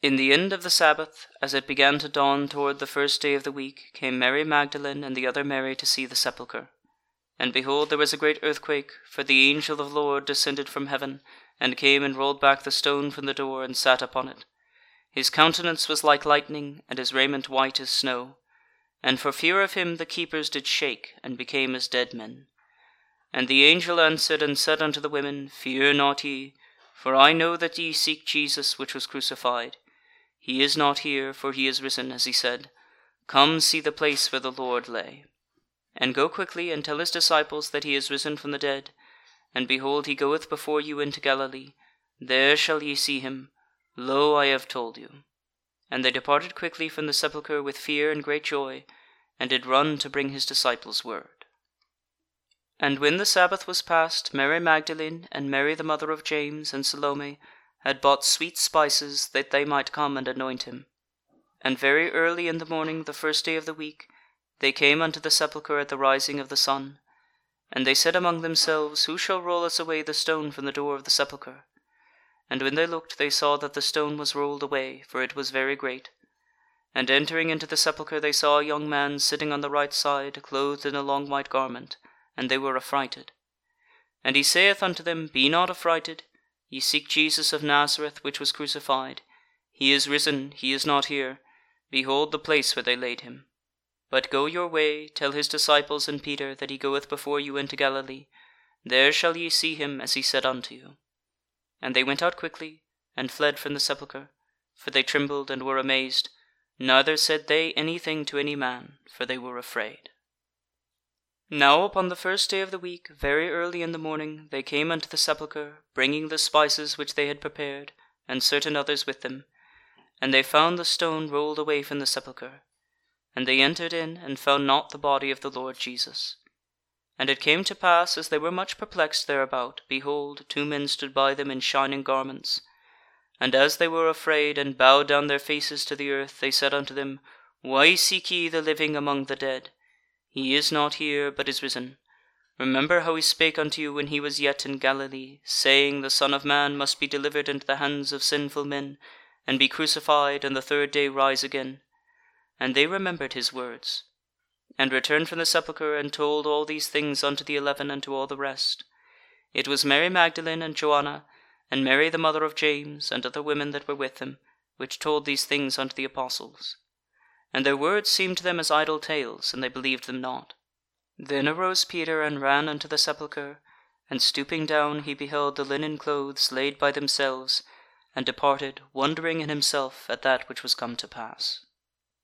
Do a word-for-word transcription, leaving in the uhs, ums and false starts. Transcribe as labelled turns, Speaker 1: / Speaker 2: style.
Speaker 1: In the end of the Sabbath, as it began to dawn toward the first day of the week, came Mary Magdalene and the other Mary to see the sepulchre. And behold, there was a great earthquake, for the angel of the Lord descended from heaven, and came and rolled back the stone from the door, and sat upon it. His countenance was like lightning, and his raiment white as snow. And for fear of him the keepers did shake, and became as dead men. And the angel answered and said unto the women, Fear not ye, for I know that ye seek Jesus which was crucified. He is not here, for he is risen, as he said. Come see the place where the Lord lay. And go quickly, and tell his disciples that he is risen from the dead. And behold, he goeth before you into Galilee. There shall ye see him. Lo, I have told you. And they departed quickly from the sepulchre with fear and great joy, and did run to bring his disciples word. And when the Sabbath was past, Mary Magdalene, and Mary the mother of James, and Salome, had bought sweet spices, that they might come and anoint him. And very early in the morning, the first day of the week, they came unto the sepulchre at the rising of the sun. And they said among themselves, Who shall roll us away the stone from the door of the sepulchre? And when they looked, they saw that the stone was rolled away, for it was very great. And entering into the sepulchre, they saw a young man sitting on the right side, clothed in a long white garment, and they were affrighted. And he saith unto them, Be not affrighted. Ye seek Jesus of Nazareth, which was crucified. He is risen, he is not here. Behold the place where they laid him. But go your way, tell his disciples and Peter that he goeth before you into Galilee. There shall ye see him, as he said unto you. And they went out quickly, and fled from the sepulchre, for they trembled and were amazed, neither said they anything to any man, for they were afraid. Now upon the first day of the week, very early in the morning, they came unto the sepulchre, bringing the spices which they had prepared, and certain others with them. And they found the stone rolled away from the sepulchre. And they entered in, and found not the body of the Lord Jesus. And it came to pass, as they were much perplexed thereabout, behold, two men stood by them in shining garments. And as they were afraid, and bowed down their faces to the earth, they said unto them, Why seek ye the living among the dead? He is not here, but is risen. Remember how he spake unto you when he was yet in Galilee, saying, The Son of Man must be delivered into the hands of sinful men, and be crucified, and the third day rise again. And they remembered his words, and returned from the sepulchre, and told all these things unto the eleven and to all the rest. It was Mary Magdalene, and Joanna, and Mary the mother of James, and other women that were with them, which told these things unto the apostles. And their words seemed to them as idle tales, and they believed them not. Then arose Peter, and ran unto the sepulchre, and stooping down he beheld the linen clothes laid by themselves, and departed, wondering in himself at that which was come to pass.